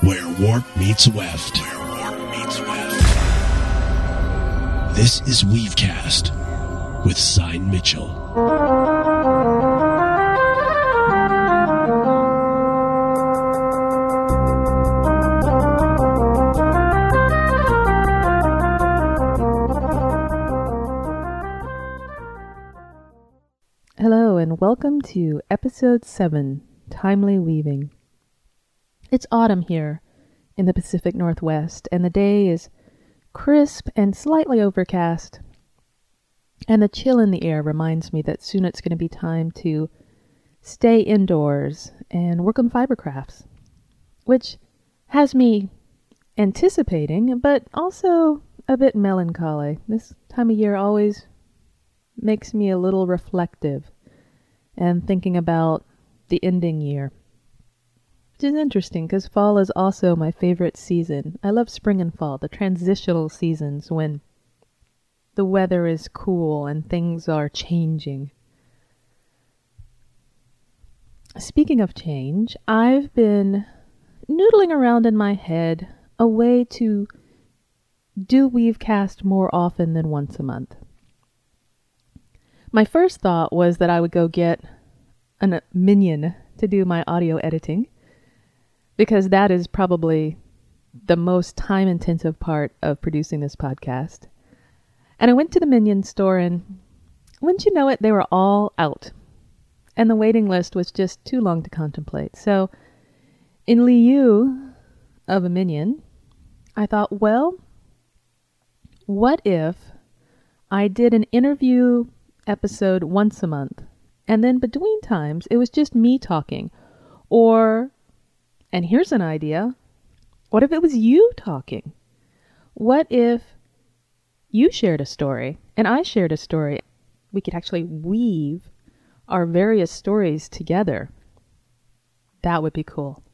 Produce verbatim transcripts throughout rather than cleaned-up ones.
Where warp meets weft. Where warp meets weft. This is Weavecast with Sign Mitchell. Hello and welcome to episode seven, Timely Weaving. It's autumn here in the Pacific Northwest, and the day is crisp and slightly overcast. And the chill in the air reminds me that soon it's going to be time to stay indoors and work on fiber crafts, which has me anticipating, but also a bit melancholy. This time of year always makes me a little reflective and thinking about the ending year. Which is interesting because fall is also my favorite season. I love spring and fall, the transitional seasons when the weather is cool and things are changing. Speaking of change, I've been noodling around in my head a way to do Weavecast more often than once a month. My first thought was that I would go get a minion to do my audio editing, because that is probably the most time-intensive part of producing this podcast. And I went to the Minion store, and wouldn't you know it, they were all out. And the waiting list was just too long to contemplate. So, in lieu of a Minion, I thought, well, what if I did an interview episode once a month, and then between times it was just me talking? Or, and here's an idea, what if it was you talking? What if you shared a story and I shared a story? We could actually weave our various stories together. That would be cool.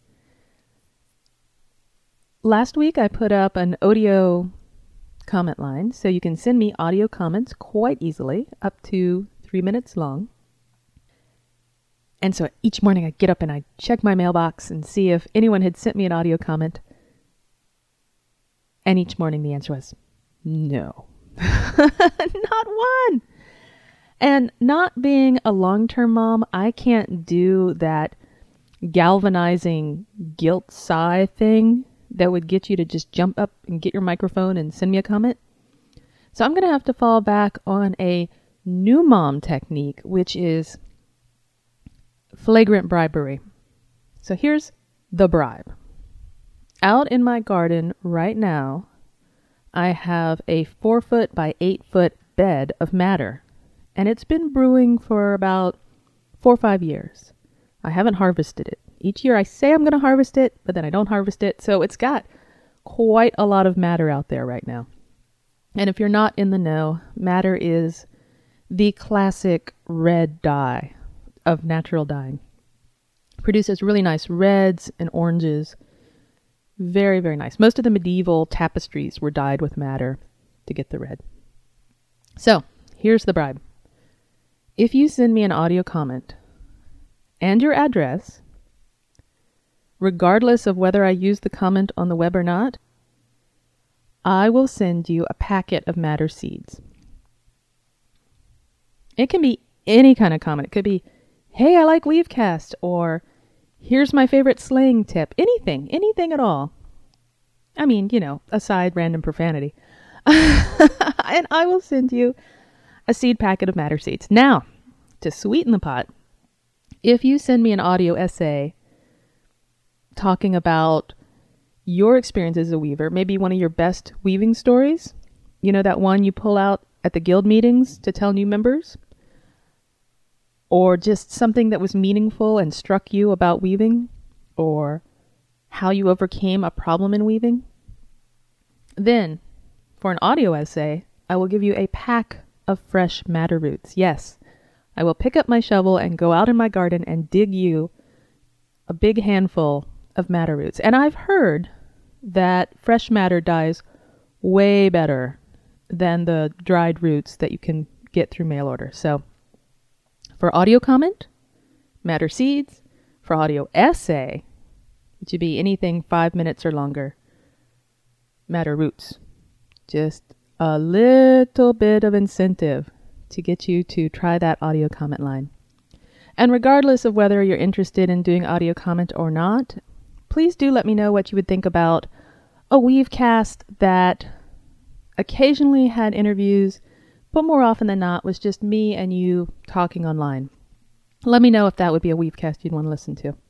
Last week I put up an audio comment line, so you can send me audio comments quite easily, up to three minutes long. And so each morning I get up and I check my mailbox and see if anyone had sent me an audio comment. And each morning the answer was no. Not one. And not being a long-term mom, I can't do that galvanizing guilt sigh thing that would get you to just jump up and get your microphone and send me a comment. So I'm going to have to fall back on a new mom technique, which is flagrant bribery. So here's the bribe. Out in my garden right now, I have a four foot by eight foot bed of madder, and it's been brewing for about four or five years. I haven't harvested it. Each year I say I'm going to harvest it, but then I don't harvest it. So it's got quite a lot of madder out there right now. And if you're not in the know, madder is the classic red dye of natural dyeing. Produces really nice reds and oranges. Very, very nice. Most of the medieval tapestries were dyed with madder to get the red. So, here's the bribe. If you send me an audio comment and your address, regardless of whether I use the comment on the web or not, I will send you a packet of madder seeds. It can be any kind of comment. It could be, hey, I like Weavecast, or here's my favorite slang tip. Anything, anything at all. I mean, you know, aside random profanity. And I will send you a seed packet of madder seeds. Now, to sweeten the pot, if you send me an audio essay talking about your experience as a weaver, maybe one of your best weaving stories, you know, that one you pull out at the guild meetings to tell new members, or just something that was meaningful and struck you about weaving, or how you overcame a problem in weaving, then for an audio essay, I will give you a pack of fresh madder roots. Yes, I will pick up my shovel and go out in my garden and dig you a big handful of madder roots. And I've heard that fresh madder dyes way better than the dried roots that you can get through mail order. So for audio comment, madder seeds. For audio essay, It should be anything five minutes or longer. Matter roots. Just a little bit of incentive to get you to try that audio comment line. And regardless of whether you're interested in doing audio comment or not, please do let me know what you would think about a Weavecast that occasionally had interviews, but more often than not was just me and you talking online. Let me know if that would be a Weavecast you'd want to listen to.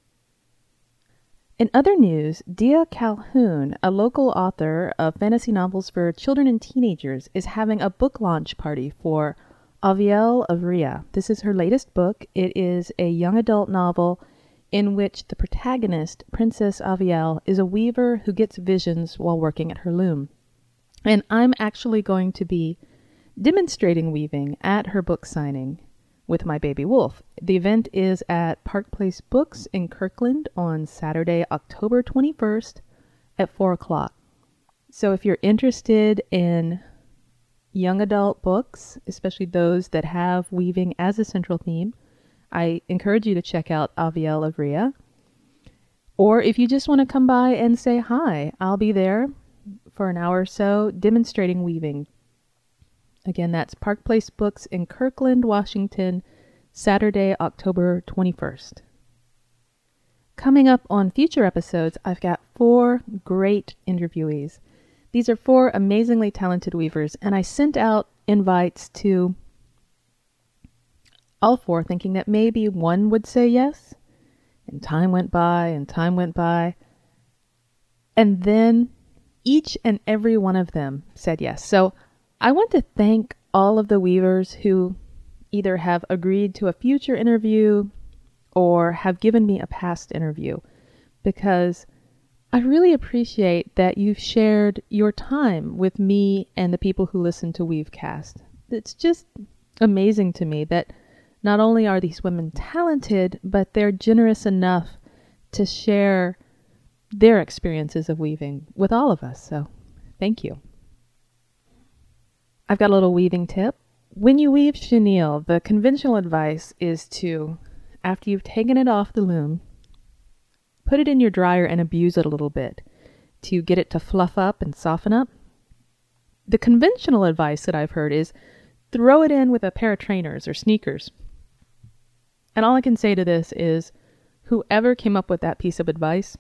In other news, Dia Calhoun, a local author of fantasy novels for children and teenagers, is having a book launch party for Avielle of Rhea. This is her latest book. It is a young adult novel in which the protagonist, Princess Avielle, is a weaver who gets visions while working at her loom. And I'm actually going to be demonstrating weaving at her book signing with my baby wolf. The event is at Park Place Books in Kirkland on Saturday, October twenty-first at four o'clock. So if you're interested in young adult books, especially those that have weaving as a central theme, I encourage you to check out Avielle of Rhea. Or if you just want to come by and say hi, I'll be there for an hour or so demonstrating weaving. Again, that's Park Place Books in Kirkland, Washington, Saturday, October twenty-first. Coming up on future episodes, I've got four great interviewees. These are four amazingly talented weavers, and I sent out invites to all four thinking that maybe one would say yes. And time went by and time went by. And then each and every one of them said yes. So I want to thank all of the weavers who either have agreed to a future interview or have given me a past interview, because I really appreciate that you've shared your time with me and the people who listen to Weavecast. It's just amazing to me that not only are these women talented, but they're generous enough to share their experiences of weaving with all of us. So thank you. I've got a little weaving tip. When you weave chenille, the conventional advice is to, after you've taken it off the loom, put it in your dryer and abuse it a little bit to get it to fluff up and soften up. The conventional advice that I've heard is throw it in with a pair of trainers or sneakers. And all I can say to this is whoever came up with that piece of advice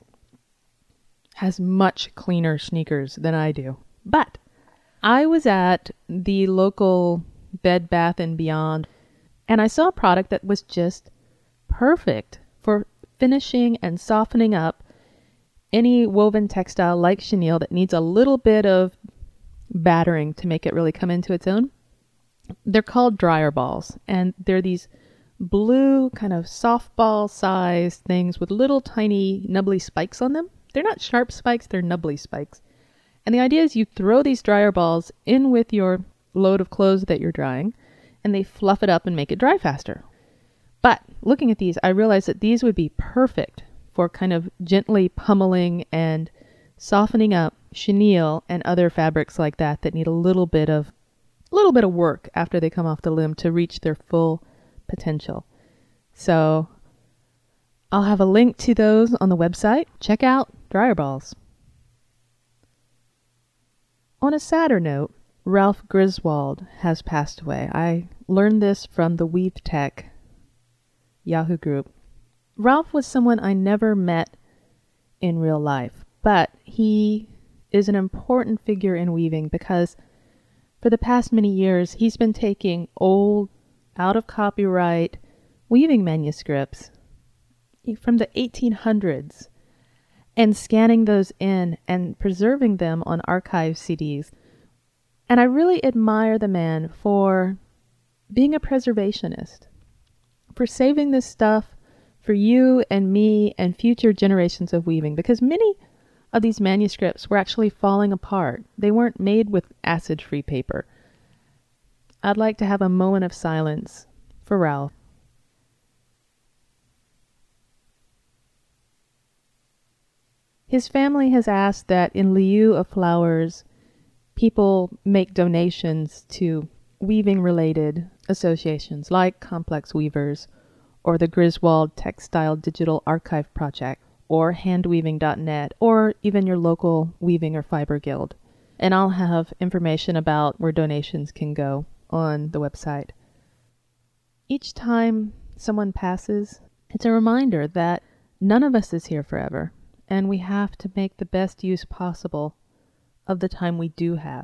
has much cleaner sneakers than I do. But I was at the local Bed Bath and Beyond, and I saw a product that was just perfect for finishing and softening up any woven textile like chenille that needs a little bit of battering to make it really come into its own. They're called dryer balls, and they're these blue kind of softball sized things with little tiny nubbly spikes on them. They're not sharp spikes, they're nubbly spikes. And the idea is you throw these dryer balls in with your load of clothes that you're drying, and they fluff it up and make it dry faster. But looking at these, I realized that these would be perfect for kind of gently pummeling and softening up chenille and other fabrics like that that need a little bit of little bit of work after they come off the loom to reach their full potential. So I'll have a link to those on the website. Check out dryer balls. On a sadder note, Ralph Griswold has passed away. I learned this from the Weave Tech Yahoo group. Ralph was someone I never met in real life, but he is an important figure in weaving because for the past many years, he's been taking old, out of copyright weaving manuscripts from the eighteen hundreds and scanning those in and preserving them on archive C Ds. And I really admire the man for being a preservationist, for saving this stuff for you and me and future generations of weaving, because many of these manuscripts were actually falling apart. They weren't made with acid-free paper. I'd like to have a moment of silence for Ralph. His family has asked that in lieu of flowers, people make donations to weaving-related associations like Complex Weavers or the Griswold Textile Digital Archive Project, or handweaving dot net, or even your local weaving or fiber guild. And I'll have information about where donations can go on the website. Each time someone passes, it's a reminder that none of us is here forever, and we have to make the best use possible of the time we do have.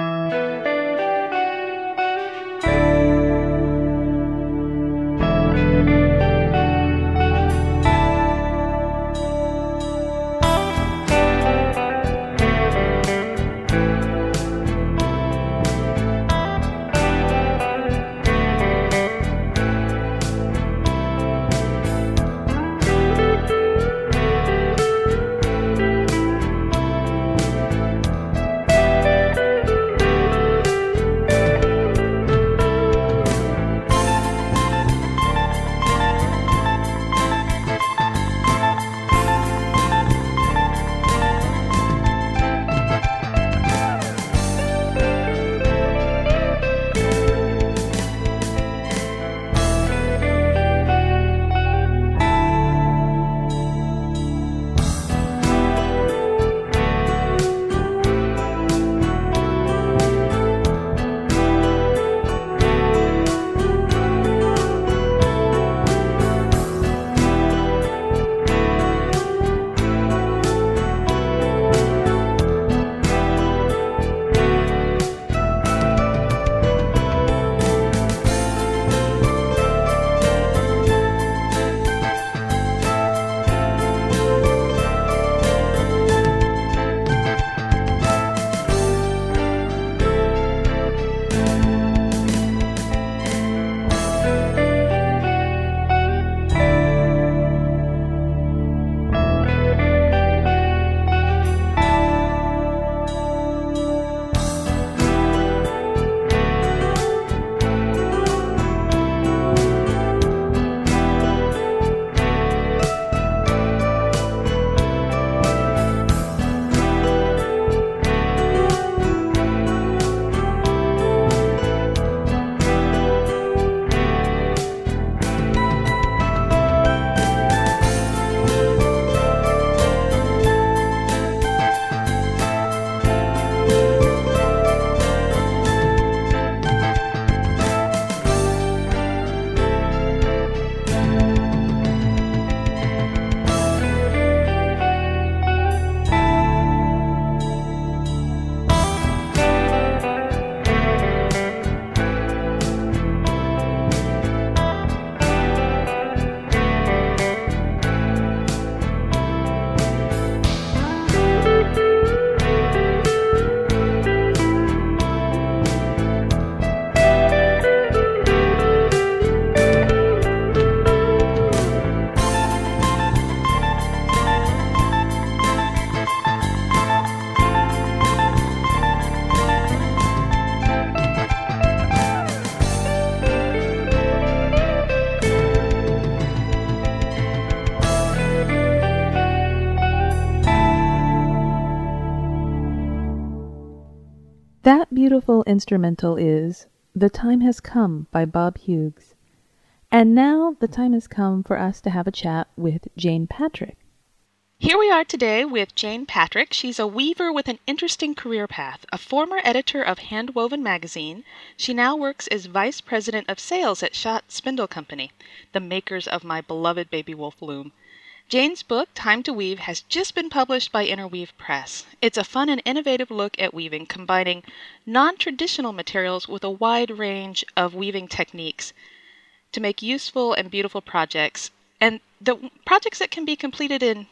That beautiful instrumental is The Time Has Come by Bob Hughes. And now the time has come for us to have a chat with Jane Patrick. Here we are today with Jane Patrick. She's a weaver with an interesting career path. A former editor of Handwoven magazine, she now works as vice president of sales at Schott Spindle Company, the makers of my beloved Baby Wolf loom. Jane's book, Time to Weave, has just been published by Interweave Press. It's a fun and innovative look at weaving, combining non-traditional materials with a wide range of weaving techniques to make useful and beautiful projects, and the projects that can be completed in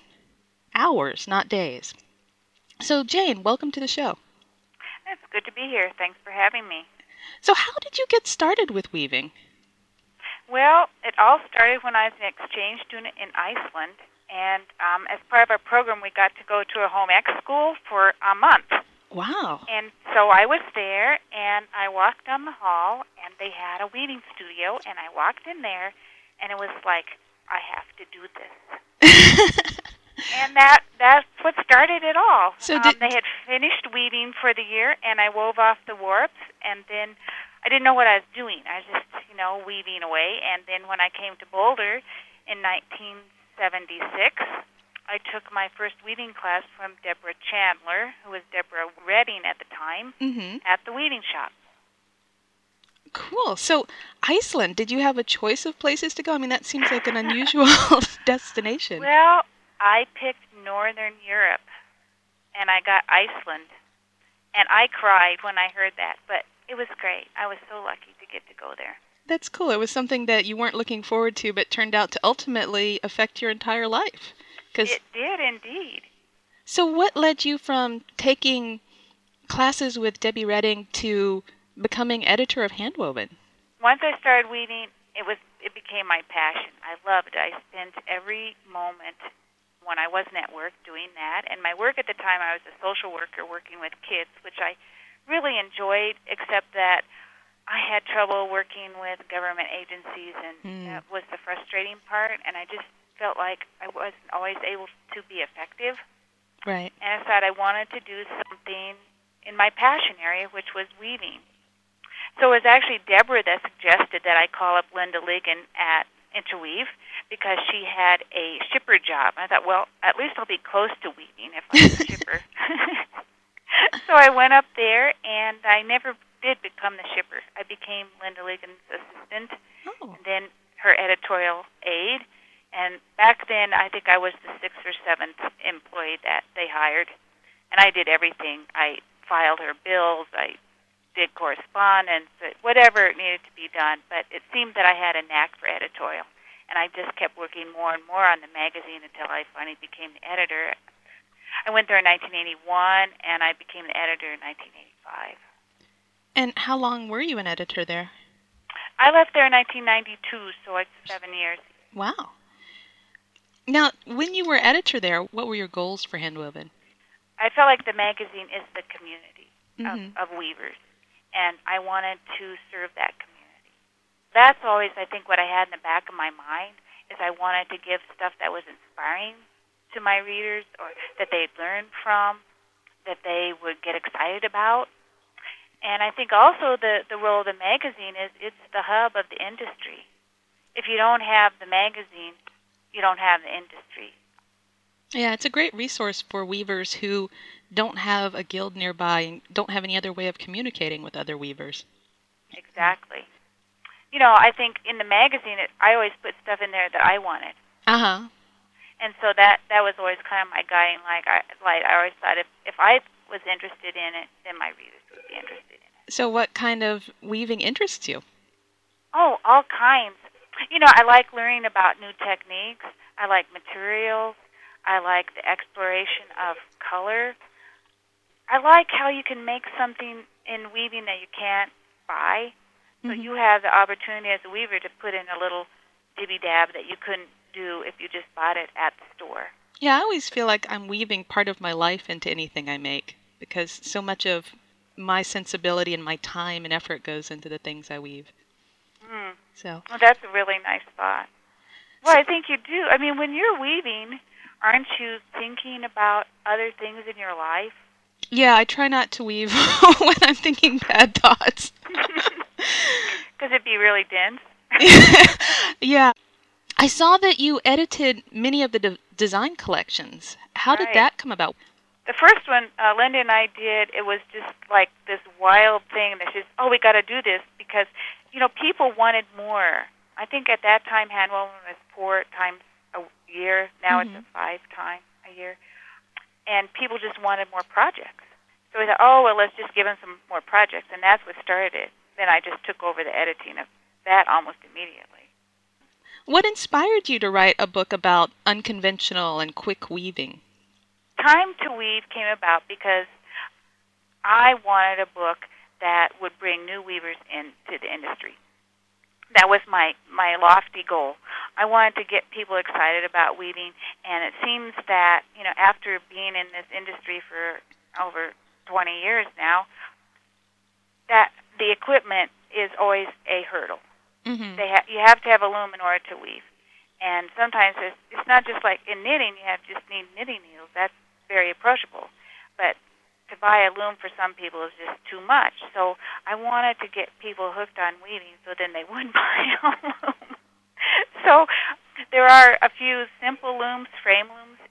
hours, not days. So, Jane, welcome to the show. It's good to be here. Thanks for having me. So how did you get started with weaving? Well, it all started when I was an exchange student in Iceland, and um, as part of our program, we got to go to a home ec school for a month. Wow. And so I was there, and I walked down the hall, and they had a weaving studio, and I walked in there, and it was like, I have to do this. And that that's what started it all. So um, did... They had finished weaving for the year, and I wove off the warps, and then I didn't know what I was doing. I was just, you know, weaving away. And then when I came to Boulder in nineteen seventy-six, I took my first weaving class from Deborah Chandler, who was Deborah Redding at the time, Mm-hmm. at the weaving shop. Cool. So, Iceland, did you have a choice of places to go? I mean, that seems like an unusual destination. Well, I picked Northern Europe, and I got Iceland. And I cried when I heard that, but it was great. I was so lucky to get to go there. That's cool. It was something that you weren't looking forward to, but turned out to ultimately affect your entire life. 'Cause, It did indeed. so what led you from taking classes with Debbie Redding to becoming editor of Handwoven? Once I started weaving, it was it became my passion. I loved it. I spent every moment when I wasn't at work doing that. And my work at the time, I was a social worker working with kids, which I really enjoyed, except that I had trouble working with government agencies, and Mm. that was the frustrating part. And I just felt like I wasn't always able to be effective. Right. And I decided I wanted to do something in my passion area, which was weaving. So it was actually Deborah that suggested that I call up Linda Ligon at Interweave because she had a shipper job. I thought, well, at least I'll be close to weaving if I'm a shipper. So I went up there, and I never did become the shipper. I became Linda Ligon's assistant, Oh. and then her editorial aide. And back then, I think I was the sixth or seventh employee that they hired. And I did everything. I filed her bills. I did correspondence, whatever needed to be done. But it seemed that I had a knack for editorial. And I just kept working more and more on the magazine until I finally became the editor. I went there in nineteen eighty-one, and I became the editor in nineteen eighty-five. And how long were you an editor there? I left there in nineteen ninety-two, so it's seven years. Wow. Now, when you were editor there, what were your goals for Handwoven? I felt like the magazine is the community Mhm. of, of weavers, and I wanted to serve that community. That's always, I think, what I had in the back of my mind, is I wanted to give stuff that was inspiring to my readers, or that they'd learn from, that they would get excited about. And I think also the, the role of the magazine is it's the hub of the industry. If you don't have the magazine, you don't have the industry. Yeah, it's a great resource for weavers who don't have a guild nearby and don't have any other way of communicating with other weavers. Exactly. You know, I think in the magazine, it, I always put stuff in there that I wanted. Uh-huh. And so that, that was always kind of my guiding light. I, light. I always thought if, if I was interested in it, then my readers would be interested in it. So what kind of weaving interests you? Oh, all kinds. You know, I like learning about new techniques. I like materials. I like the exploration of color. I like how you can make something in weaving that you can't buy. So Mhm. you have the opportunity as a weaver to put in a little dibby-dab that you couldn't do if you just bought it at the store. Yeah, I always feel like I'm weaving part of my life into anything I make because so much of my sensibility and my time and effort goes into the things I weave. Mm. So, Well, that's a really nice thought. Well, I think you do. I mean, when you're weaving, aren't you thinking about other things in your life? yeah, I try not to weave when I'm thinking bad thoughts. Because it'd be really dense. Yeah. I saw that you edited many of the de- design collections. How did Right. that come about? The first one, uh, Linda and I did, it was just like this wild thing that just, oh, we got to do this because, you know, people wanted more. I think at that time, Handwoven was four times a year. Now Mhm. it's a five time a year. And people just wanted more projects. So we thought, oh, well, let's just give them some more projects. And that's what started it. Then I just took over the editing of that almost immediately. What inspired you to write a book about unconventional and quick weaving? Time to Weave came about because I wanted a book that would bring new weavers into the industry. That was my, my lofty goal. I wanted to get people excited about weaving, and it seems that, you know, after being in this industry for over twenty years now, that the equipment is always a hurdle. Mm-hmm. They ha- you have to have a loom in order to weave. And sometimes it's, it's not just like in knitting, you have just need knitting needles. That's very approachable. But to buy a loom for some people is just too much. So I wanted to get people hooked on weaving so then they would buy a loom. So there are a few simple looms, frame looms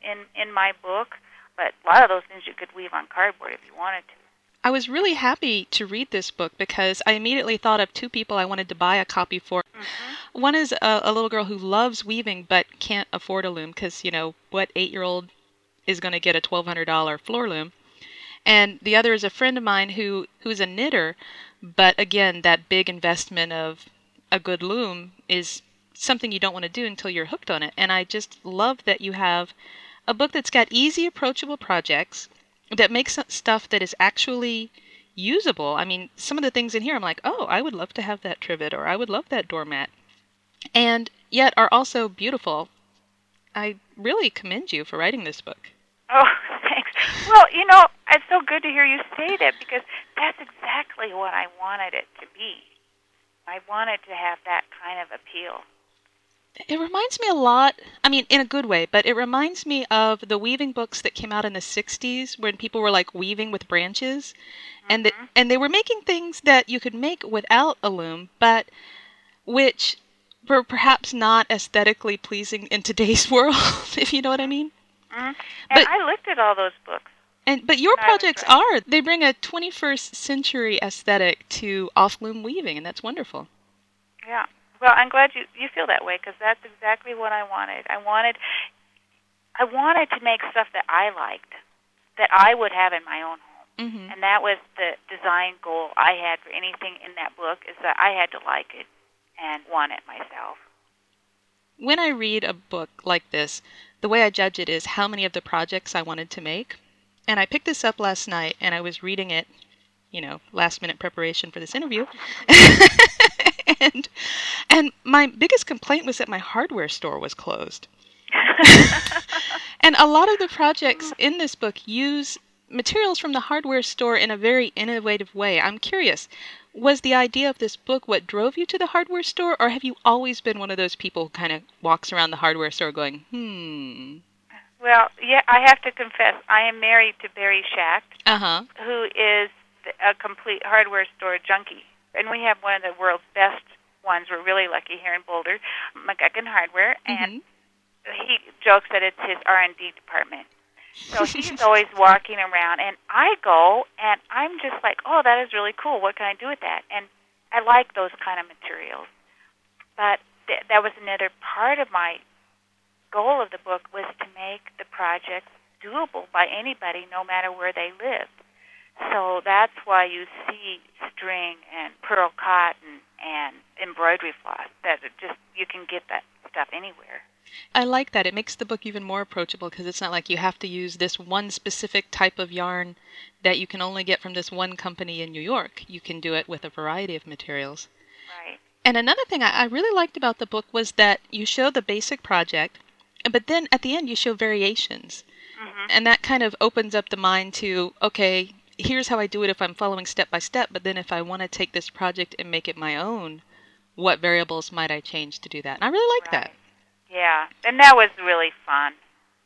in, in my book, but a lot of those things you could weave on cardboard if you wanted to. I was really happy to read this book because I immediately thought of two people I wanted to buy a copy for. Mm-hmm. One is a, a little girl who loves weaving but can't afford a loom because, you know, what eight-year-old is going to get a twelve hundred dollars floor loom? And the other is a friend of mine who who's a knitter, but again, that big investment of a good loom is something you don't want to do until you're hooked on it. And I just love that you have a book that's got easy, approachable projects that makes stuff that is actually usable. I mean, some of the things in here, I'm like, oh, I would love to have that trivet, or I would love that doormat, and yet are also beautiful. I really commend you for writing this book. Oh, thanks. Well, you know, it's so good to hear you say that because that's exactly what I wanted it to be. I wanted to have that kind of appeal. It reminds me a lot, I mean, in a good way, but it reminds me of the weaving books that came out in the sixties when people were like weaving with branches. Mm-hmm. And, the, and they were making things that you could make without a loom, but which were perhaps not aesthetically pleasing in today's world, if you know what I mean. Mm-hmm. And but, I looked at all those books. And But your projects are, they bring a twenty-first century aesthetic to off-loom weaving, and that's wonderful. Yeah. Well, I'm glad you, you feel that way because that's exactly what I wanted. I wanted I wanted to make stuff that I liked, that I would have in my own home. Mm-hmm. And that was the design goal I had for anything in that book, is that I had to like it and want it myself. When I read a book like this, the way I judge it is how many of the projects I wanted to make. And I picked this up last night, and I was reading it, you know, last-minute preparation for this interview. and and my biggest complaint was that my hardware store was closed. And a lot of the projects in this book use materials from the hardware store in a very innovative way. I'm curious, was the idea of this book what drove you to the hardware store, or have you always been one of those people who kind of walks around the hardware store going, hmm... Well, yeah, I have to confess, I am married to Barry Schacht, uh-huh. who is a complete hardware store junkie. And we have one of the world's best ones. We're really lucky here in Boulder, McGuckin Hardware, and mm-hmm. he jokes that it's his R and D department. So he's always walking around, and I go, and I'm just like, oh, that is really cool. What can I do with that? And I like those kind of materials. But th- that was another part of my goal of the book, was to make the project doable by anybody, no matter where they lived. So that's why you see string and pearl cotton and embroidery floss. That it just you can get that stuff anywhere. I like that. It makes the book even more approachable because it's not like you have to use this one specific type of yarn that you can only get from this one company in New York. You can do it with a variety of materials. Right. And another thing I, I really liked about the book was that you show the basic project, but then at the end you show variations. Mm-hmm. And that kind of opens up the mind to, okay, here's how I do it if I'm following step by step, but then if I want to take this project and make it my own, what variables might I change to do that? And I really like right. that. Yeah, and that was really fun.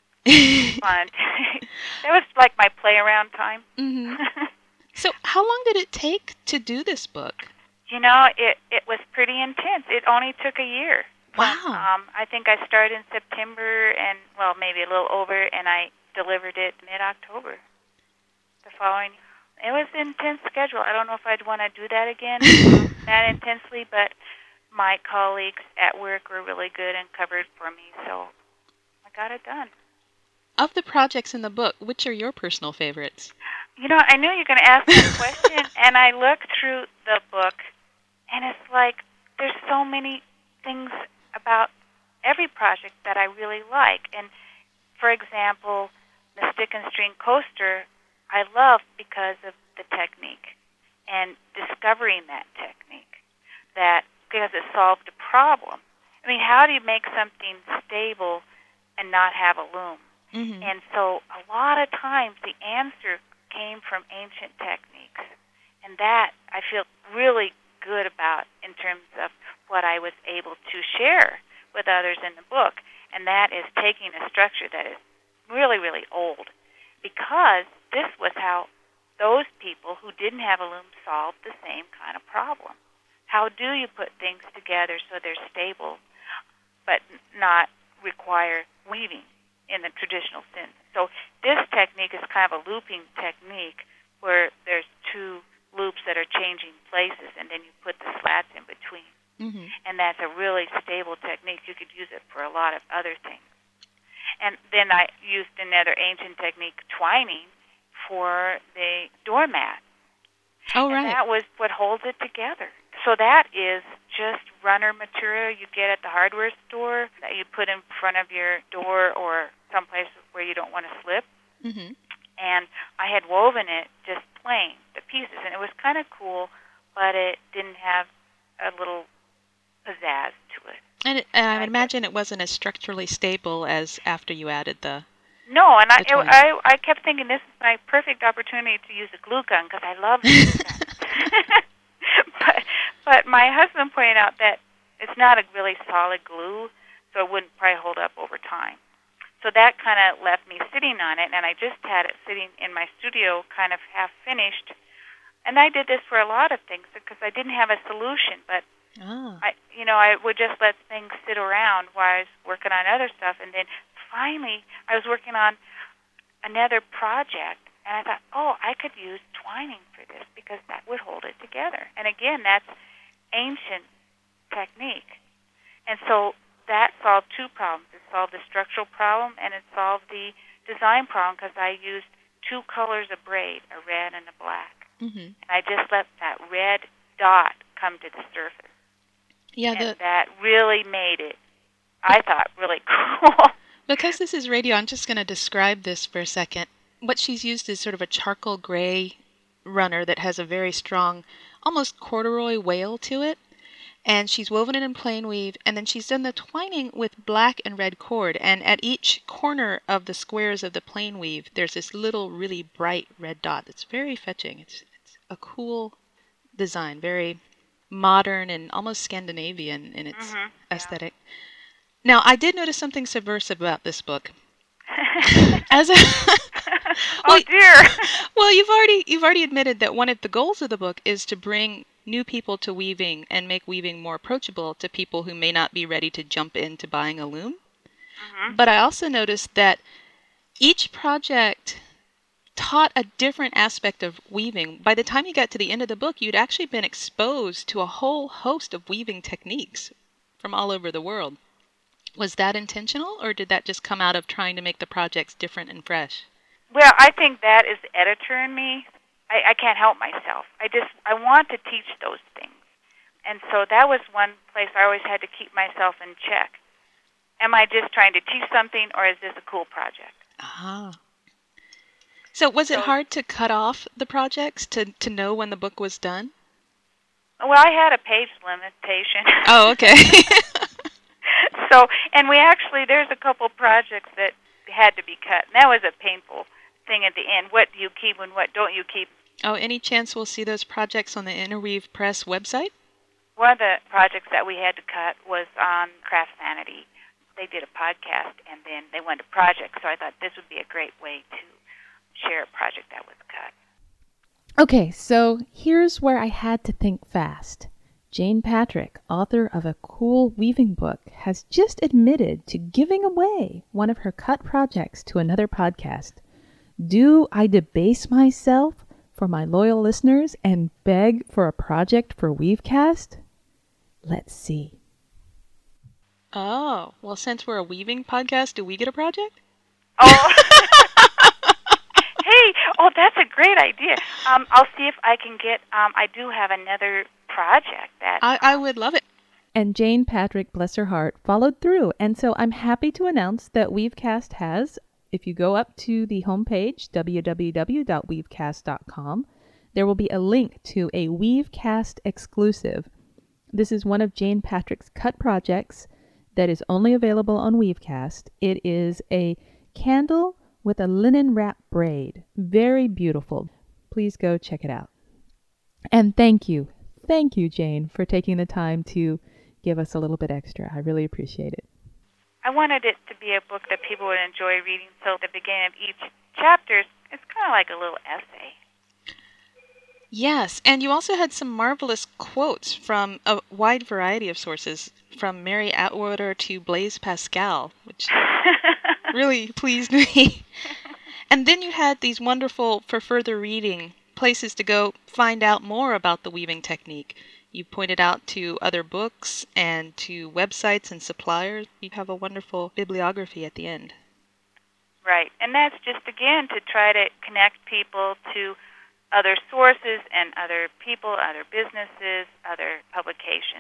fun. That was like my play-around time. Mm-hmm. So how long did it take to do this book? You know, it, it was pretty intense. It only took a year. Wow. Um, I think I started in September, and, well, maybe a little over, and I delivered it mid-October. The following, it was an intense schedule. I don't know if I'd want to do that again um, that intensely, but my colleagues at work were really good and covered for me, so I got it done. Of the projects in the book, which are your personal favorites? You know, I knew you were going to ask that question, and I looked through the book, and it's like there's so many things about every project that I really like. And, for example, the stick and string coaster I love because of the technique and discovering that technique, that because it solved a problem. I mean, how do you make something stable and not have a loom? Mm-hmm. And so a lot of times the answer came from ancient techniques, and that I feel really good about in terms of what I was able to share with others in the book, and that is taking a structure that is really, really old, because this was how those people who didn't have a loom solved the same kind of problem. How do you put things together so they're stable but not require weaving? in the traditional sense. So this technique is kind of a looping technique where there's two loops that are changing places, and then you put the slats in between. Mm-hmm. And that's a really stable technique. You could use it for a lot of other things. And then I used another ancient technique, twining, for the doormat. Oh, and right. that was what holds it together. So that is just runner material you get at the hardware store that you put in front of your door or someplace where you don't want to slip. Mm-hmm. And I had woven it just plain, the pieces, and it was kind of cool, but it didn't have a little pizzazz to it. And, it, and I would imagine it wasn't as structurally stable as after you added the... No, and I, the it, I I kept thinking this is my perfect opportunity to use a glue gun because I love glue guns. but, but my husband pointed out that it's not a really solid glue, so it wouldn't probably hold up over time. So that kind of left me sitting on it, and I just had it sitting in my studio kind of half finished. And I did this for a lot of things because I didn't have a solution, but Oh. I, you know, I would just let things sit around while I was working on other stuff. And then finally, I was working on another project, and I thought, oh, I could use twining for this because that would hold it together. And again, that's ancient technique. And so that solved two problems. It solved the structural problem, and it solved the design problem because I used two colors of braid, a red and a black. Mm-hmm. And I just let that red dot come to the surface. Yeah, and the, that really made it, I thought, really cool. because this is radio, I'm just going to describe this for a second. What she's used is sort of a charcoal gray runner that has a very strong, almost corduroy wail to it. And she's woven it in plain weave, and then she's done the twining with black and red cord. And at each corner of the squares of the plain weave, there's this little, really bright red dot that's very fetching. It's, it's a cool design, very modern and almost Scandinavian in its mm-hmm. aesthetic. Yeah. Now, I did notice something subversive about this book. As a oh dear. Well, you've already you've already admitted that one of the goals of the book is to bring new people to weaving and make weaving more approachable to people who may not be ready to jump into buying a loom. Mm-hmm. But I also noticed that each project taught a different aspect of weaving. By the time you got to the end of the book, you'd actually been exposed to a whole host of weaving techniques from all over the world. Was that intentional, or did that just come out of trying to make the projects different and fresh? Well, I think that is the editor in me. I, I can't help myself. I just, I want to teach those things. And so that was one place I always had to keep myself in check. Am I just trying to teach something, or is this a cool project? Ah. So was it So- hard to cut off the projects to, to know when the book was done? Well, I had a page limitation. Oh, okay. So, and we actually, there's a couple projects that had to be cut. And that was a painful thing at the end. What do you keep and what don't you keep? Oh, any chance we'll see those projects on the Interweave Press website? One of the projects that we had to cut was on Craft Sanity. They did a podcast, and then they went to project. So I thought this would be a great way to share a project that was cut. Okay, so here's where I had to think fast. Jane Patrick, author of a cool weaving book, has just admitted to giving away one of her cut projects to another podcast. Do I debase myself for my loyal listeners and beg for a project for Weavecast? Let's see. Oh, well, since we're a weaving podcast, do we get a project? Oh, hey, oh, that's a great idea. Um, I'll see if I can get, um, I do have another project that... I, I would love it. And Jane Patrick, bless her heart, followed through. And so I'm happy to announce that Weavecast has, if you go up to the homepage, w w w dot weavecast dot com, there will be a link to a Weavecast exclusive. This is one of Jane Patrick's cut projects that is only available on Weavecast. It is a candle with a linen wrap braid. Very beautiful. Please go check it out. And thank you. Thank you, Jane, for taking the time to give us a little bit extra. I really appreciate it. I wanted it to be a book that people would enjoy reading, so at the beginning of each chapter, it's kind of like a little essay. Yes, and you also had some marvelous quotes from a wide variety of sources, from Mary Atwater to Blaise Pascal, which really pleased me. And then you had these wonderful, for further reading, places to go find out more about the weaving technique. You pointed out to other books and to websites and suppliers. You have a wonderful bibliography at the end. Right. And that's just, again, to try to connect people to other sources and other people, other businesses, other publications.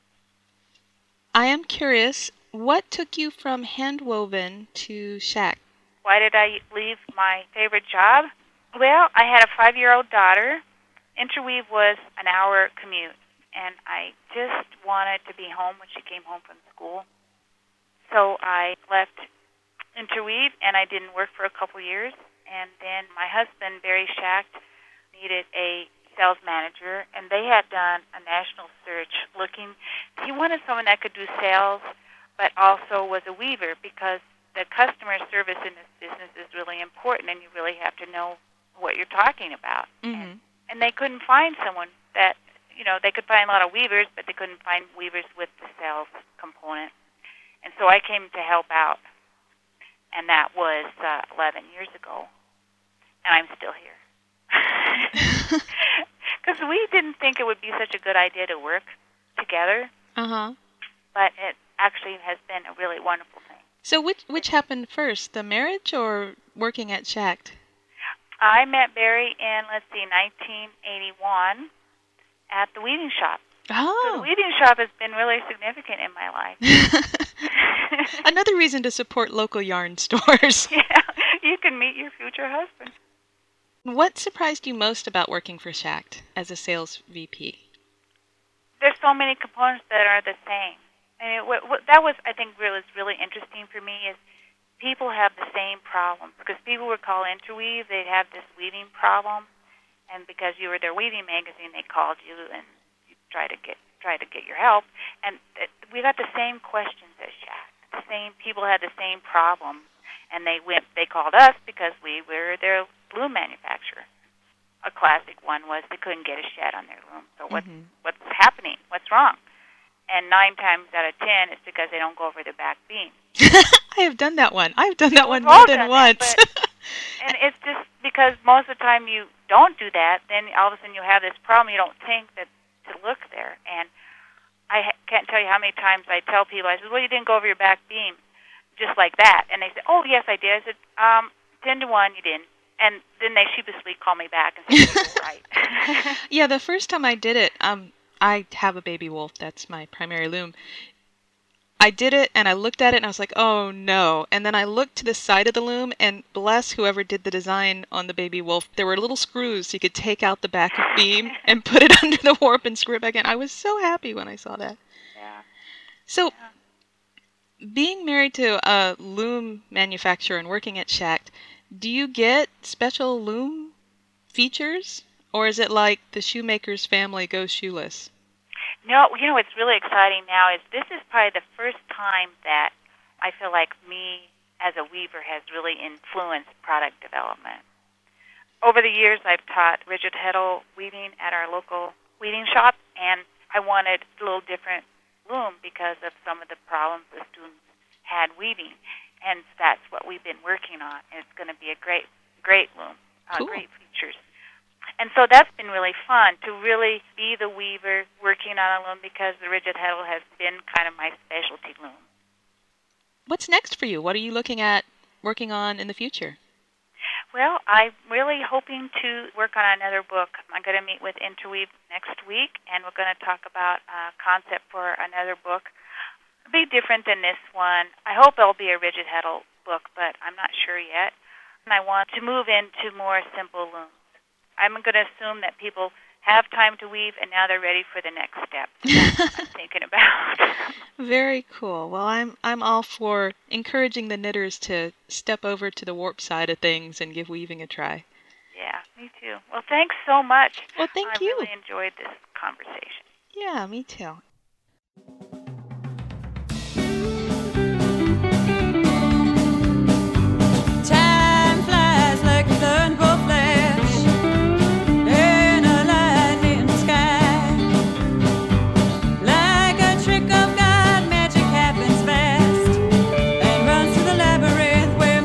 I am curious, what took you from handwoven to Shack? Why did I leave my favorite job? Well, I had a five-year-old daughter. Interweave was an hour commute, and I just wanted to be home when she came home from school. So I left Interweave, and I didn't work for a couple years. And then my husband, Barry Schacht, needed a sales manager, and they had done a national search looking. He wanted someone that could do sales, but also was a weaver, because the customer service in this business is really important, and you really have to know what you're talking about. Mm-hmm. And, and they couldn't find someone that, you know, they could find a lot of weavers, but they couldn't find weavers with the sales component. And so I came to help out, and that was uh, eleven years ago, and I'm still here. Because we didn't think it would be such a good idea to work together, Uh-huh. but it actually has been a really wonderful thing. So which which happened first, the marriage or working at Schacht? I met Barry in, let's see, nineteen eighty-one at the weaving shop. So the Oh. weaving shop has been really significant in my life. Another reason to support local yarn stores. Yeah, you can meet your future husband. What surprised you most about working for Schacht as a sales V P? There's so many components that are the same. And it, what, what, that was, I think, really, was really interesting for me is people have the same problems. Because people would call Interweave, they'd have this weaving problem, and because you were their weaving magazine, they called you and you try to get try to get your help. And it, we got the same questions as Schacht. The same people had the same problem, and they went. They called us because we were their loom manufacturer. A classic one was they couldn't get a shed on their loom. So what's Mhm. what's happening? What's wrong? And nine times out of ten, it's because they don't go over the back beam. I have done that one. I've done that We've one all more than done once. that, but- And it's just because most of the time you don't do that, then all of a sudden you have this problem. You don't think that to look there. And I ha- can't tell you how many times I tell people, I said, well, you didn't go over your back beam, just like that. And they say, oh, yes, I did. I said, um, ten to one, you didn't. And then they sheepishly call me back and say, you're right. Yeah, the first time I did it, um, I have a baby wolf. That's my primary loom. I did it, and I looked at it, and I was like, oh, no. And then I looked to the side of the loom, and bless whoever did the design on the baby wolf. There were little screws so you could take out the back beam and put it under the warp and screw it back in. I was so happy when I saw that. Yeah. So, being married to a loom manufacturer and working at Schacht, do you get special loom features? Or is it like the shoemaker's family goes shoeless? No, you know what's really exciting now is this is probably the first time that I feel like me as a weaver has really influenced product development. Over the years, I've taught rigid heddle weaving at our local weaving shop, and I wanted a little different loom because of some of the problems the students had weaving, and that's what we've been working on. And it's going to be a great, great loom, uh, Cool. great features. And so that's been really fun to really be the weaver working on a loom because the rigid heddle has been kind of my specialty loom. What's next for you? What are you looking at working on in the future? Well, I'm really hoping to work on another book. I'm going to meet with Interweave next week, and we're going to talk about a concept for another book. It'll be different than this one. I hope it'll be a rigid heddle book, but I'm not sure yet. And I want to move into more simple looms. I'm going to assume that people have time to weave, and now they're ready for the next step. That's what I'm thinking about. Very cool. Well, I'm I'm all for encouraging the knitters to step over to the warp side of things and give weaving a try. Yeah, me too. Well, thanks so much. Well, thank I you. really enjoyed this conversation. Yeah, me too. Time flies like a thunderbolt flash in a lightning sky. Like a trick of God, magic happens fast and runs to the labyrinth where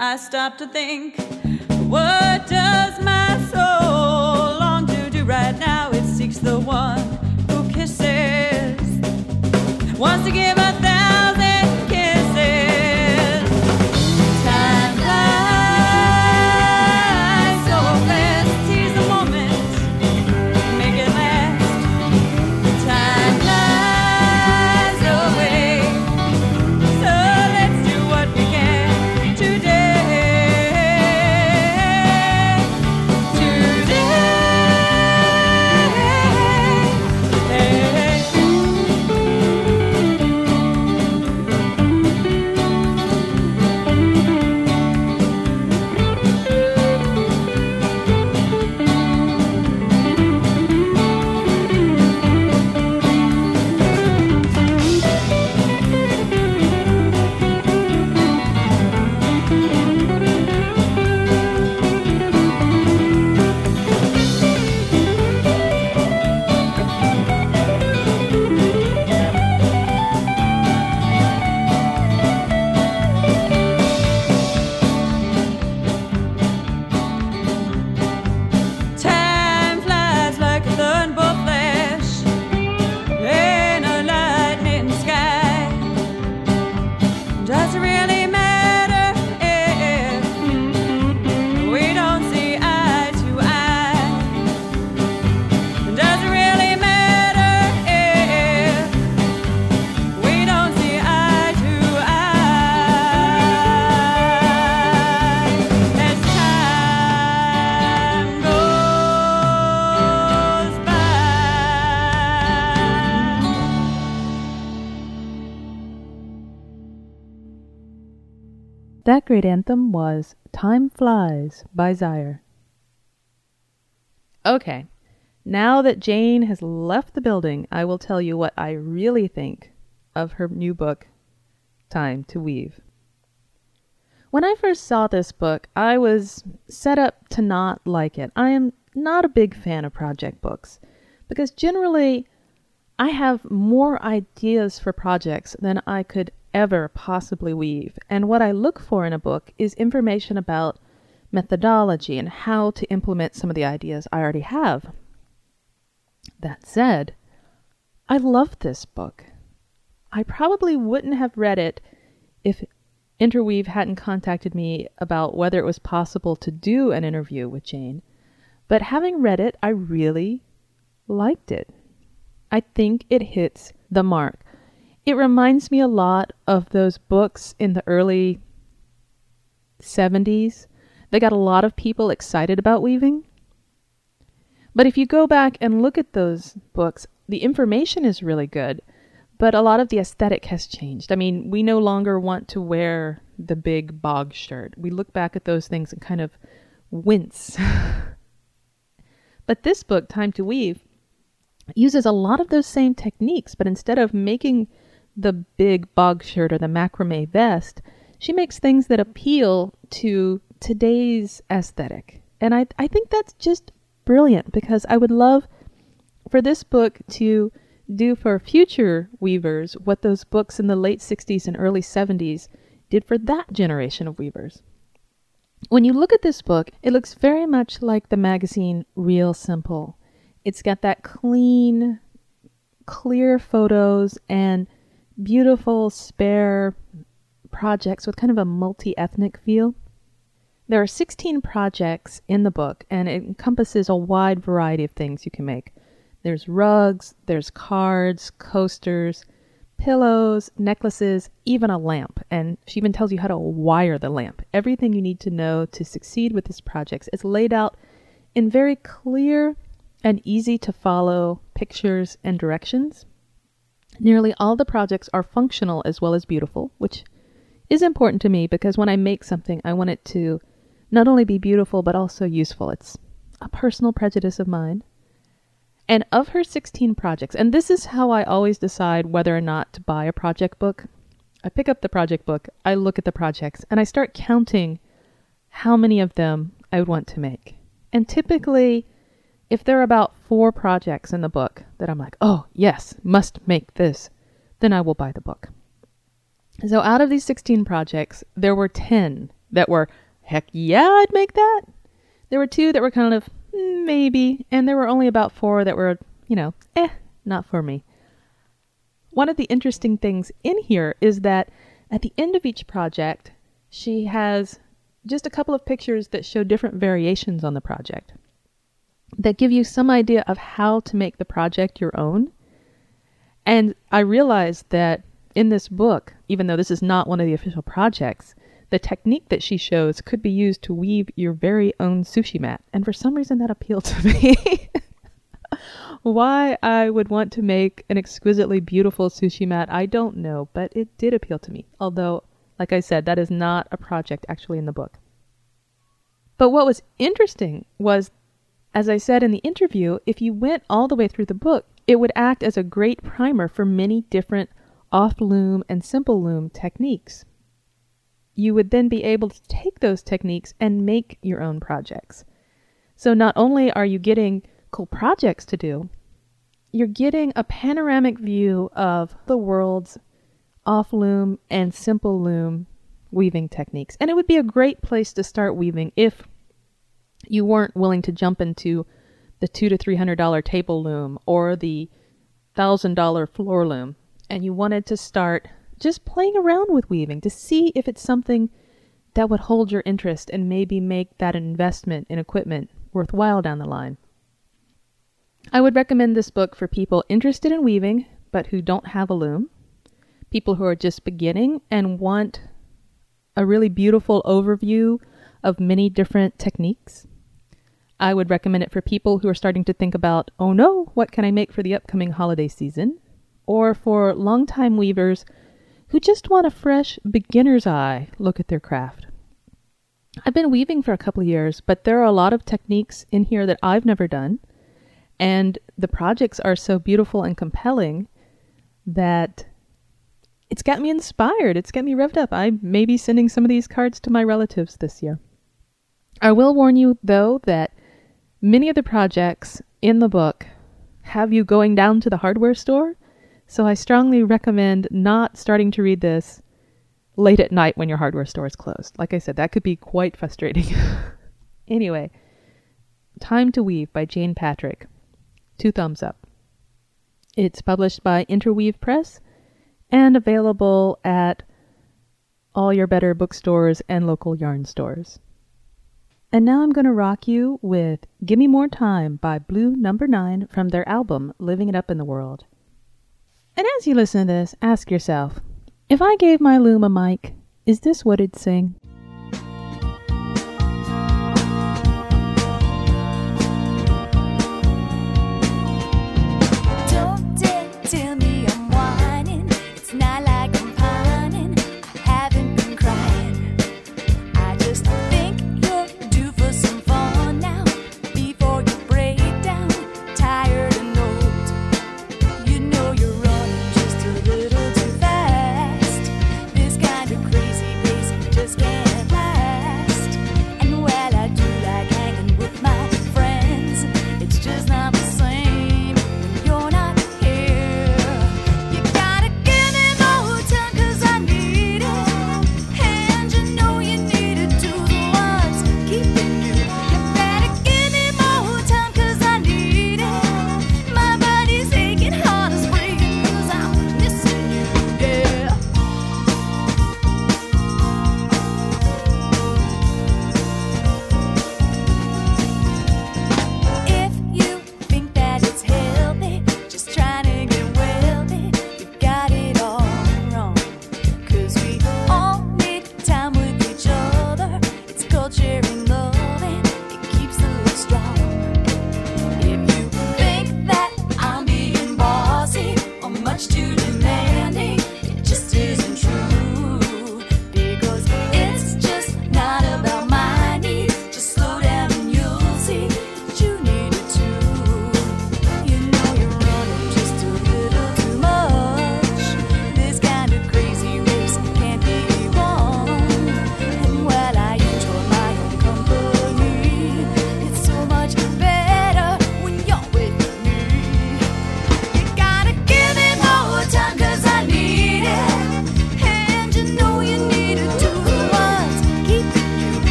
I stop to think, what does my soul long to do right now? It seeks the one who kisses, wants to give a thousand kisses. Time flies so fast, seize the moment, make it last. Time flies away, so let's do what we can today. Time flies like a thunderbolt flash in a lightning sky. Does it really matter if we don't see eye to eye? Does it really matter if we don't see eye to eye? As time goes by. That great anthem was Time Flies by Zyre. Okay, now that Jane has left the building, I will tell you what I really think of her new book, Time to Weave. When I first saw this book, I was set up to not like it. I am not a big fan of project books because generally I have more ideas for projects than I could ever possibly weave. And what I look for in a book is information about methodology and how to implement some of the ideas I already have. That said, I love this book. I probably wouldn't have read it if Interweave hadn't contacted me about whether it was possible to do an interview with Jane. But having read it, I really liked it. I think it hits the mark. It reminds me a lot of those books in the early seventies. They got a lot of people excited about weaving. But if you go back and look at those books, the information is really good, but a lot of the aesthetic has changed. I mean, we no longer want to wear the big bog shirt. We look back at those things and kind of wince. But this book, Time to Weave, uses a lot of those same techniques, but instead of making the big bog shirt or the macrame vest, she makes things that appeal to today's aesthetic. And I, I think that's just brilliant, because I would love for this book to do for future weavers what those books in the late sixties and early seventies did for that generation of weavers. When you look at this book, it looks very much like the magazine Real Simple. It's got that clean, clear photos and beautiful, spare projects with kind of a multi-ethnic feel. There are sixteen projects in the book, and it encompasses a wide variety of things you can make. There's rugs, there's cards, coasters, pillows, necklaces, even a lamp. And she even tells you how to wire the lamp. Everything you need to know to succeed with this project is laid out in very clear and easy to follow pictures and directions. Nearly all the projects are functional as well as beautiful, which is important to me because when I make something, I want it to not only be beautiful, but also useful. It's a personal prejudice of mine. And of her sixteen projects, and this is how I always decide whether or not to buy a project book. I pick up the project book, I look at the projects, and I start counting how many of them I would want to make. And typically, if there are about four projects in the book that I'm like, oh, yes, must make this, then I will buy the book. So out of these sixteen projects, there were ten that were, heck yeah, I'd make that. There were two that were kind of mm, maybe, and there were only about four that were, you know, eh, not for me. One of the interesting things in here is that at the end of each project, she has just a couple of pictures that show different variations on the project that give you some idea of how to make the project your own. And I realized that in this book, even though this is not one of the official projects, the technique that she shows could be used to weave your very own sushi mat. And for some reason that appealed to me. Why I would want to make an exquisitely beautiful sushi mat, I don't know, but it did appeal to me. Although, like I said, that is not a project actually in the book. But what was interesting was, as I said in the interview, if you went all the way through the book, it would act as a great primer for many different off-loom and simple loom techniques. You would then be able to take those techniques and make your own projects. So not only are you getting cool projects to do, you're getting a panoramic view of the world's off-loom and simple loom weaving techniques. And it would be a great place to start weaving if you weren't willing to jump into the two to three hundred dollar table loom or the thousand dollar floor loom, and you wanted to start just playing around with weaving to see if it's something that would hold your interest and maybe make that investment in equipment worthwhile down the line. I would recommend this book for people interested in weaving but who don't have a loom, people who are just beginning and want a really beautiful overview of many different techniques. I would recommend it for people who are starting to think about, oh no, what can I make for the upcoming holiday season? Or for longtime weavers who just want a fresh beginner's eye look at their craft. I've been weaving for a couple of years, but there are a lot of techniques in here that I've never done. And the projects are so beautiful and compelling that it's got me inspired. It's got me revved up. I may be sending some of these cards to my relatives this year. I will warn you, though, that many of the projects in the book have you going down to the hardware store. So I strongly recommend not starting to read this late at night when your hardware store is closed. Like I said, that could be quite frustrating. Anyway, Time to Weave by Jane Patrick. Two thumbs up. It's published by Interweave Press and available at all your better bookstores and local yarn stores. And now I'm going to rock you with Gimme More Time by Blue Number Nine from their album Living It Up in the World. And as you listen to this, ask yourself, if I gave my loom a mic, is this what it'd sing? Don't dare tell me I'm whining. It's not like I'm pining. I haven't been crying. I just think you're due for some fun now. Before you break down, tired and old. You know you're running just a little too fast. This kind of crazy pace just can't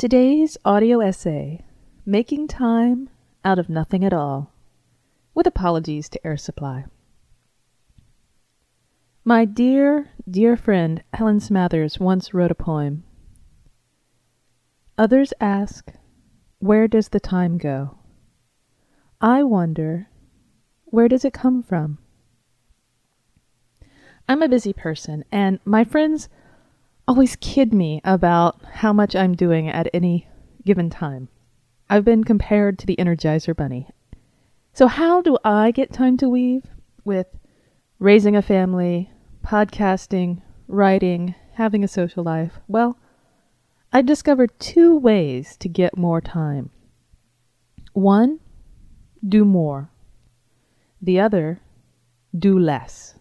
Today's audio essay, Making Time Out of Nothing at All, with apologies to Air Supply. My dear, dear friend Helen Smathers once wrote a poem. Others ask, where does the time go? I wonder, where does it come from? I'm a busy person, and my friends always kid me about how much I'm doing at any given time. I've been compared to the Energizer Bunny. So how do I get time to weave with raising a family, podcasting, writing, having a social life? Well, I've discovered two ways to get more time. One, do more. The other, do less.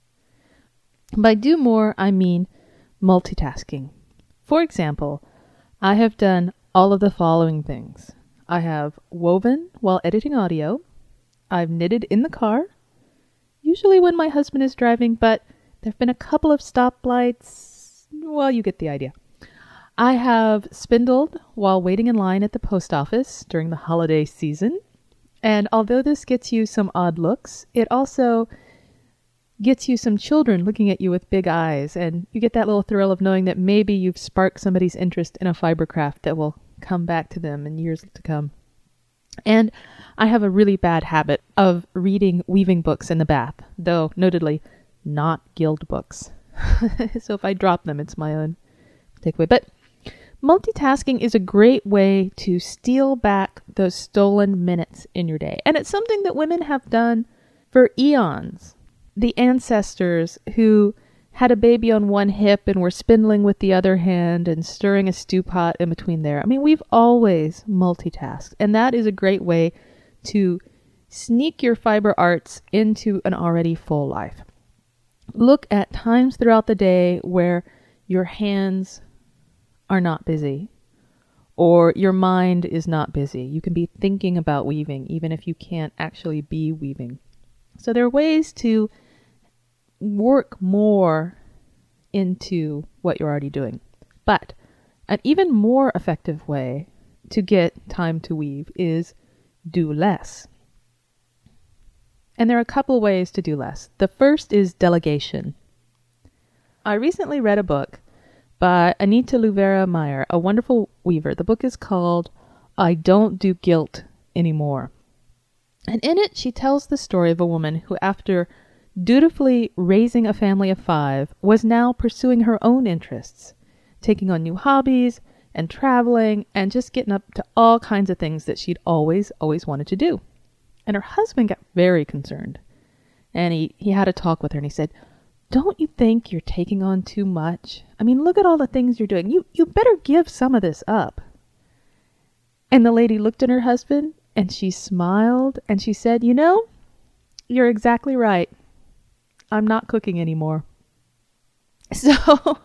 By do more, I mean multitasking. For example, I have done all of the following things. I have woven while editing audio. I've knitted in the car, usually when my husband is driving, but there have been a couple of stoplights. Well, you get the idea. I have spindled while waiting in line at the post office during the holiday season. And although this gets you some odd looks, it also gets you some children looking at you with big eyes, and you get that little thrill of knowing that maybe you've sparked somebody's interest in a fiber craft that will come back to them in years to come. And I have a really bad habit of reading weaving books in the bath, though notedly not guild books. So if I drop them, it's my own takeaway. But multitasking is a great way to steal back those stolen minutes in your day. And it's something that women have done for eons. The ancestors who had a baby on one hip and were spindling with the other hand and stirring a stew pot in between there. I mean, we've always multitasked, and that is a great way to sneak your fiber arts into an already full life. Look at times throughout the day where your hands are not busy or your mind is not busy. You can be thinking about weaving even if you can't actually be weaving. So there are ways to work more into what you're already doing. But an even more effective way to get time to weave is do less. And there are a couple ways to do less. The first is delegation. I recently read a book by Anita Luvera Meyer, a wonderful weaver. The book is called I Don't Do Guilt Anymore. And in it, she tells the story of a woman who, after dutifully raising a family of five, was now pursuing her own interests, taking on new hobbies and traveling and just getting up to all kinds of things that she'd always, always wanted to do. And her husband got very concerned. And he, he had a talk with her and he said, don't you think you're taking on too much? I mean, look at all the things you're doing. You, you better give some of this up. And the lady looked at her husband and she smiled and she said, you know, you're exactly right. I'm not cooking anymore. So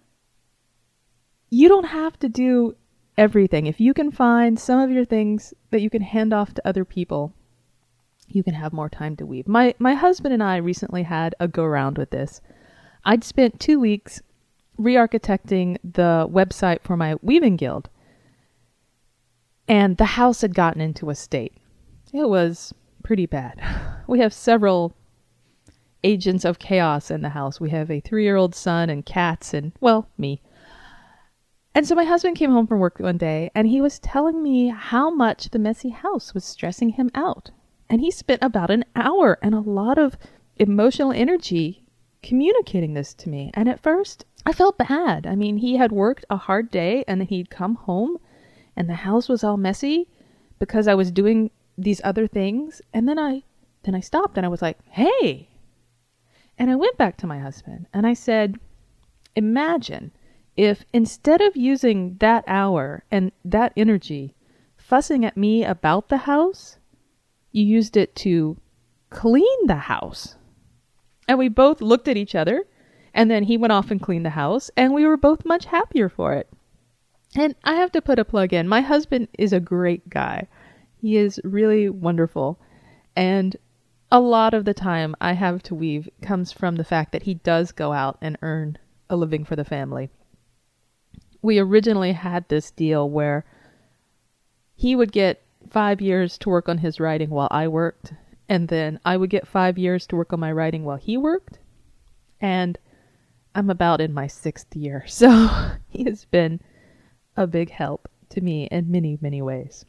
you don't have to do everything. If you can find some of your things that you can hand off to other people, you can have more time to weave. My my husband and I recently had a go around with this. I'd spent two weeks re-architecting the website for my weaving guild, and the house had gotten into a state. It was pretty bad. We have several agents of chaos in the house. We have a three-year-old son and cats and, well, me. And so my husband came home from work one day and he was telling me how much the messy house was stressing him out. And he spent about an hour and a lot of emotional energy communicating this to me. And at first, I felt bad. I mean, he had worked a hard day and then he'd come home and the house was all messy because I was doing these other things. And then I, then I stopped and I was like, hey. And I went back to my husband and I said, imagine if instead of using that hour and that energy fussing at me about the house, you used it to clean the house. And we both looked at each other, and then he went off and cleaned the house, and we were both much happier for it. And I have to put a plug in. My husband is a great guy. He is really wonderful. And a lot of the time I have to weave comes from the fact that he does go out and earn a living for the family. we originally had this deal where he would get five years to work on his writing while I worked, and then I would get five years to work on my writing while he worked. And I'm about in my sixth year, so he has been a big help to me in many, many ways.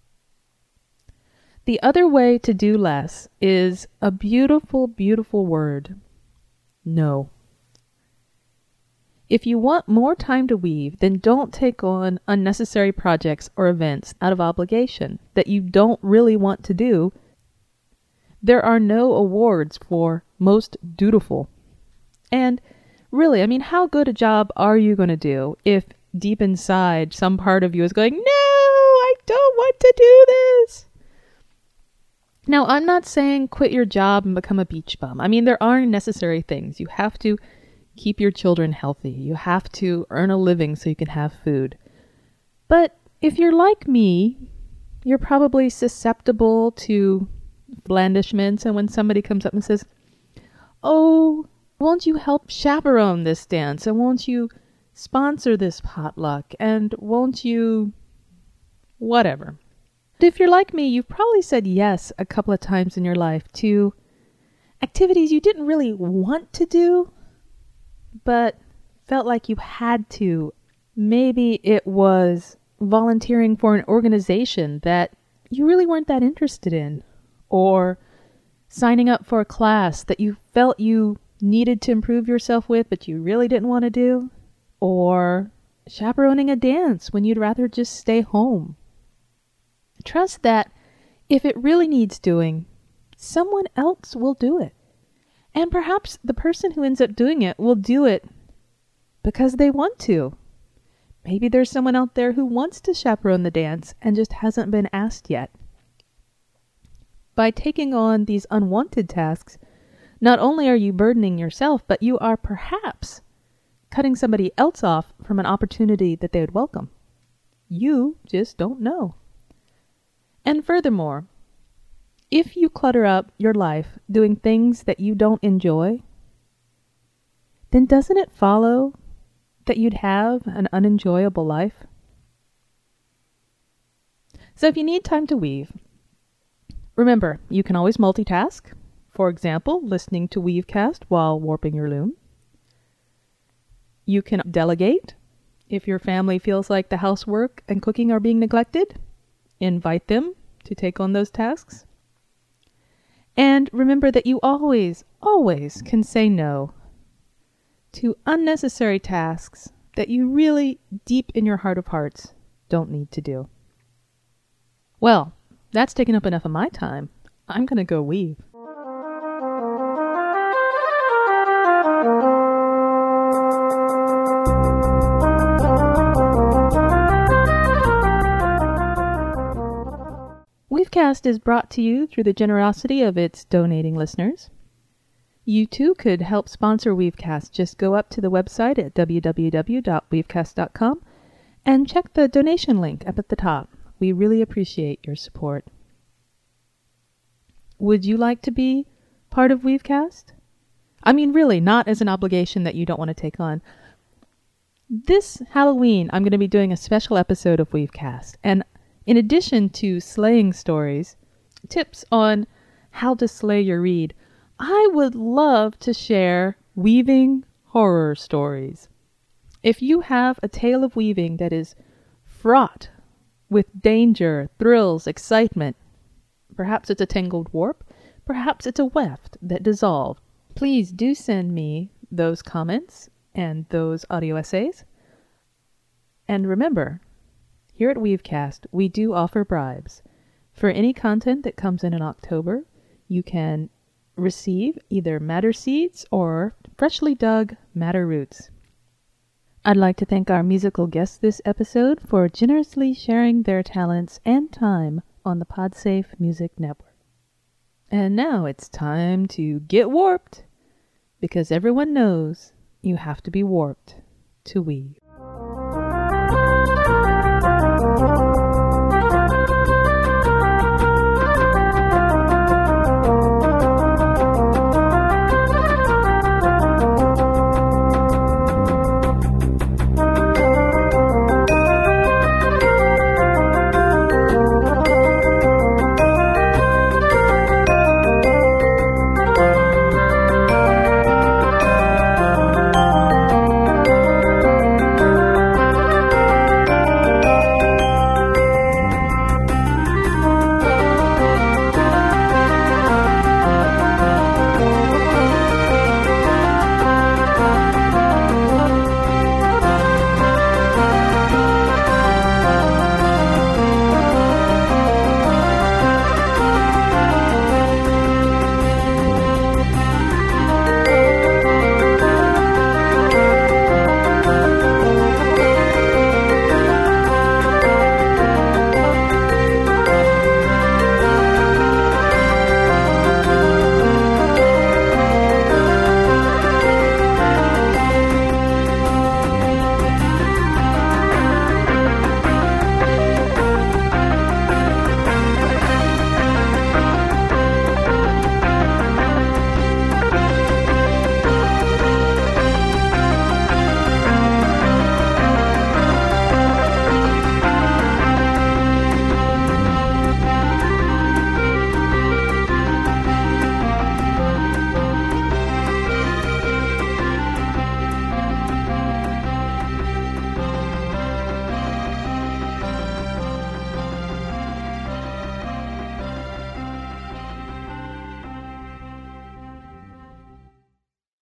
The other way to do less is a beautiful, beautiful word. No. If you want more time to weave, then don't take on unnecessary projects or events out of obligation that you don't really want to do. There are no awards for most dutiful. And really, I mean, how good a job are you going to do if deep inside some part of you is going, no, I don't want to do this? Now, I'm not saying quit your job and become a beach bum. I mean, there are necessary things. You have to keep your children healthy. You have to earn a living so you can have food. But if you're like me, you're probably susceptible to blandishments. And when somebody comes up and says, oh, won't you help chaperone this dance? And won't you sponsor this potluck? And won't you whatever? If you're like me, you've probably said yes a couple of times in your life to activities you didn't really want to do, but felt like you had to. Maybe it was volunteering for an organization that you really weren't that interested in, or signing up for a class that you felt you needed to improve yourself with, but you really didn't want to do, or chaperoning a dance when you'd rather just stay home. Trust that if it really needs doing, someone else will do it. And perhaps the person who ends up doing it will do it because they want to. Maybe there's someone out there who wants to chaperone the dance and just hasn't been asked yet. By taking on these unwanted tasks, not only are you burdening yourself, but you are perhaps cutting somebody else off from an opportunity that they would welcome. You just don't know. And furthermore, if you clutter up your life doing things that you don't enjoy, then doesn't it follow that you'd have an unenjoyable life? So if you need time to weave, remember, you can always multitask. For example, listening to Weavecast while warping your loom. You can delegate. If your family feels like the housework and cooking are being neglected, invite them to take on those tasks. And remember that you always, always can say no to unnecessary tasks that you really, deep in your heart of hearts, don't need to do. Well, that's taken up enough of my time. I'm going to go weave. Weavecast is brought to you through the generosity of its donating listeners. You too could help sponsor Weavecast. Just go up to the website at w w w dot weavecast dot com and check the donation link up at the top. We really appreciate your support. Would you like to be part of Weavecast? I mean, really, not as an obligation that you don't want to take on. This Halloween, I'm going to be doing a special episode of Weavecast, and in addition to slaying stories, tips on how to slay your read, I would love to share weaving horror stories. If you have a tale of weaving that is fraught with danger, thrills, excitement, perhaps it's a tangled warp, perhaps it's a weft that dissolved, please do send me those comments and those audio essays. And remember, here at Weavecast, we do offer bribes. For any content that comes in in October, you can receive either madder seeds or freshly dug madder roots. I'd like to thank our musical guests this episode for generously sharing their talents and time on the PodSafe Music Network. And now it's time to get warped, because everyone knows you have to be warped to weave.